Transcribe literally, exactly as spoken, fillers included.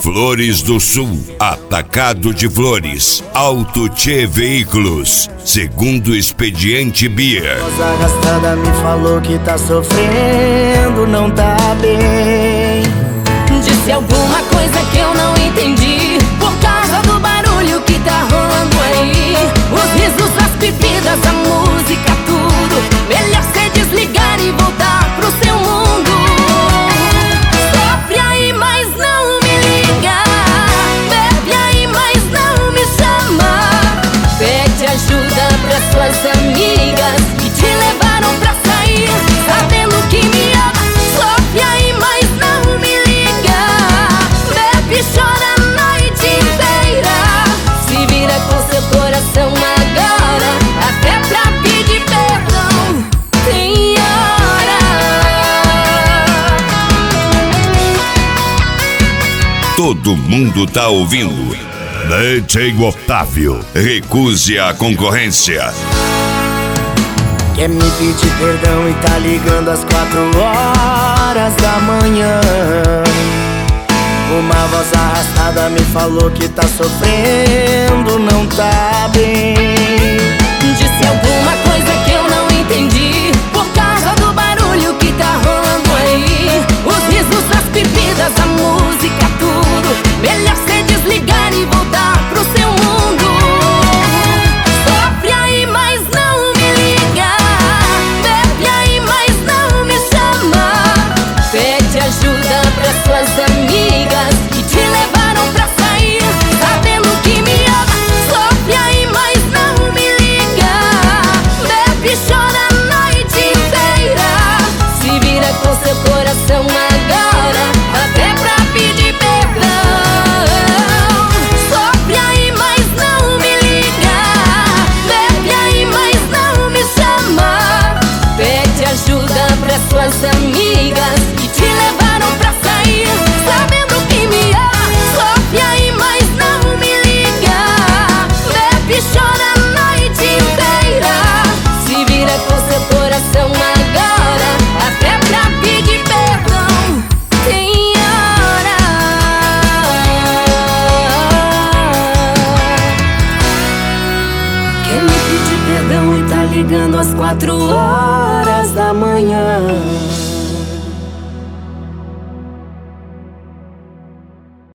Flores do Sul, Atacado de Flores, Auto Tchê Veículos, segundo Expediente Beer. Voz arrastada me falou que tá sofrendo, não tá bem. Disse alguma coisa que eu não entendi, por causa do barulho que tá rolando aí. Os risos, as bebidas, a música, tudo. Melhor cê desligar e voltar pro seu mundo. Sofre aí, mas não me liga. Bebe aí, mas não me chama. Pede ajuda pras suas amigas que te levaram pra sair, sabendo que me ama. Sofre aí, mas não me liga. Bebe, chora a noite inteira. Se vira com seu coração agora, até pra pedir perdão. Tem hora. Todo mundo tá ouvindo. D J Otávio, recuse a concorrência. Quer me pedir perdão e tá ligando às quatro horas da manhã. Uma voz arrastada me falou que tá sofrendo, não tá bem. Disse alguma coisa que eu não entendi, por causa do barulho que tá rolando aí. Os risos, as bebidas, a música, tudo. Melhor cê desligar e voltar pro seu mundo. Sofre aí, mas não me liga. Bebe aí, mas não me chama. Pede ajuda pras suas amigas que te levaram pra sair, sabendo que me ama. Sofre aí, mas não me liga. Bebe, chora a noite inteira. Se vira com seu coração agora, até pra pedir perdão. Sofre aí, mas não me liga. Bebe aí, mas não me chama. Pede ajuda pras suas amigas que te levaram pra sair, sabendo que me ama. Sofre aí, mas não me liga. Bebe, chora a noite inteira. Se vira com seu coração agora, até pra pedir perdão. Tem hora. Quer me pedir perdão e tá ligando às quatro horas da manhã.